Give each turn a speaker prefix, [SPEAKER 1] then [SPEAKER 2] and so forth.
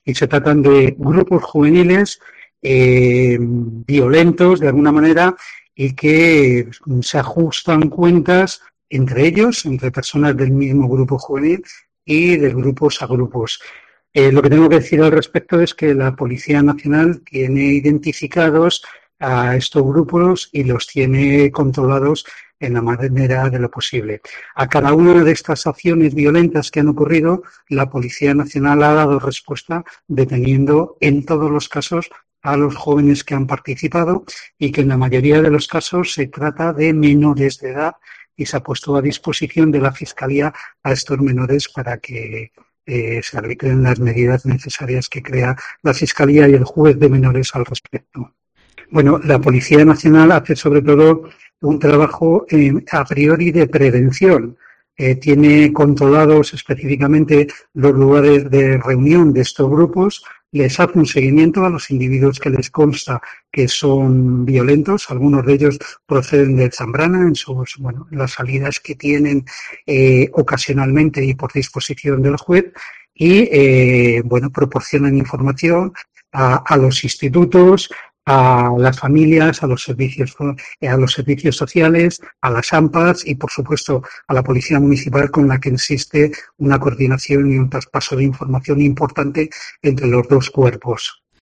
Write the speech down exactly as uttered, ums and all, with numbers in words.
[SPEAKER 1] y se tratan de grupos juveniles eh, violentos de alguna manera y que se ajustan cuentas entre ellos, entre personas del mismo grupo juvenil y de grupos a grupos. Eh, lo que tengo que decir al respecto es que la Policía Nacional tiene identificados a estos grupos y los tiene controlados en la manera de lo posible. A cada una de estas acciones violentas que han ocurrido, la Policía Nacional ha dado respuesta deteniendo en todos los casos a los jóvenes que han participado y que en la mayoría de los casos se trata de menores de edad y se ha puesto a disposición de la Fiscalía a estos menores para que eh, se arbitren las medidas necesarias que crea la Fiscalía y el juez de menores al respecto. Bueno, la Policía Nacional hace sobre todo un trabajo eh, a priori de prevención. Eh, tiene controlados específicamente los lugares de reunión de estos grupos, les hace un seguimiento a los individuos que les consta que son violentos, algunos de ellos proceden de Zambrana en sus, bueno, las salidas que tienen eh, ocasionalmente y por disposición del juez, y eh, bueno, proporcionan información a, a los institutos, a las familias, a los servicios, a los servicios sociales, a las AMPAs y, por supuesto, a la Policía Municipal, con la que existe una coordinación y un traspaso de información importante entre los dos cuerpos.